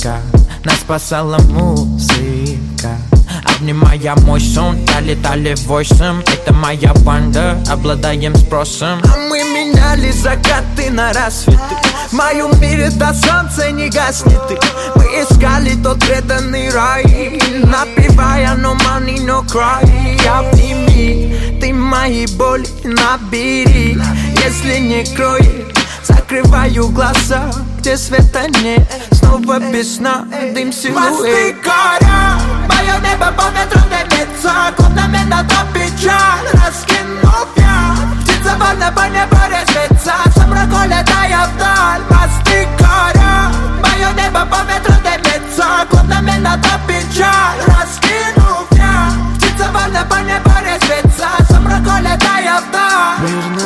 музыка, нас спасала музыка. Обнимая мой сон, долетали в 8. Это моя банда, обладаем спросом. А мы меняли закаты на рассветы. В моем мире до солнца не гаснет. Мы искали тот преданный рай, напевая no money, no cry. Обними, ты мои боли набери. Если не кроет, закрываю глаза, где света нет. Снова без сна, дым силуэт. Мосты горят, мое небо по ветру дымится. Клуб на меня то печаль, раскинув я. Птица вольно по небу резвится, сумрак улетая вдаль. Мосты горят, мое небо по ветру дымится. Клуб на меня то печаль, раскинув я. Птица вольно по небу резвится, сумрак улетая вдаль.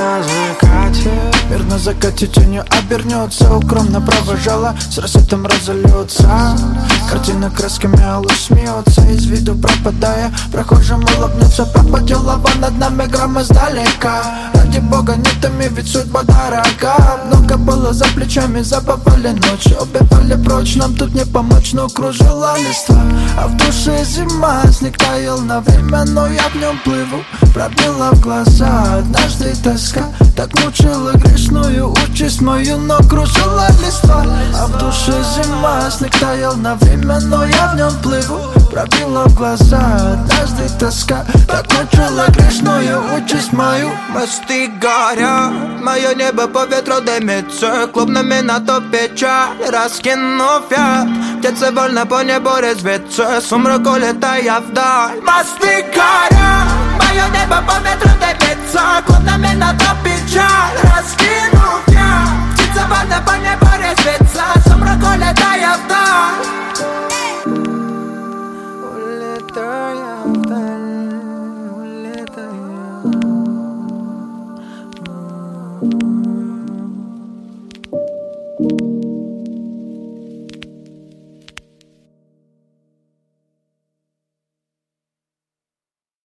Мир на закате тенью обернется. Укромно провожала, с рассветом разольется. Картина красками алых смеется, из виду пропадая. Прохожим улыбнется, пропадет лава над нами гром издалека. Ради бога не томи, ведь судьба дорога. Много было за плечами, забывали ночи, убивали прочь, нам тут не помочь, но кружила листва. А в душе зима, снег таял на время, но я в нем плыву. Пробила в глаза однажды тоска, так мучила грешную участь мою, но кружила листва. А в душе зима, снег таял на время, но я в нем плыву. Пробила в глаза однажды тоска, так мучила грешную участь мою. Мосты горят, мое небо по ветру дымится. Клуб на меня то печаль, раскинув я. Птица вольно по небу резвится, сумрак улетая вдаль. Мосты горят, мое небо по ветру дымится. Клуб на меня то печаль, раскинув я. Птица вольно по небу резвится, сумрак улетая вдаль. Улетая вдаль, улетая.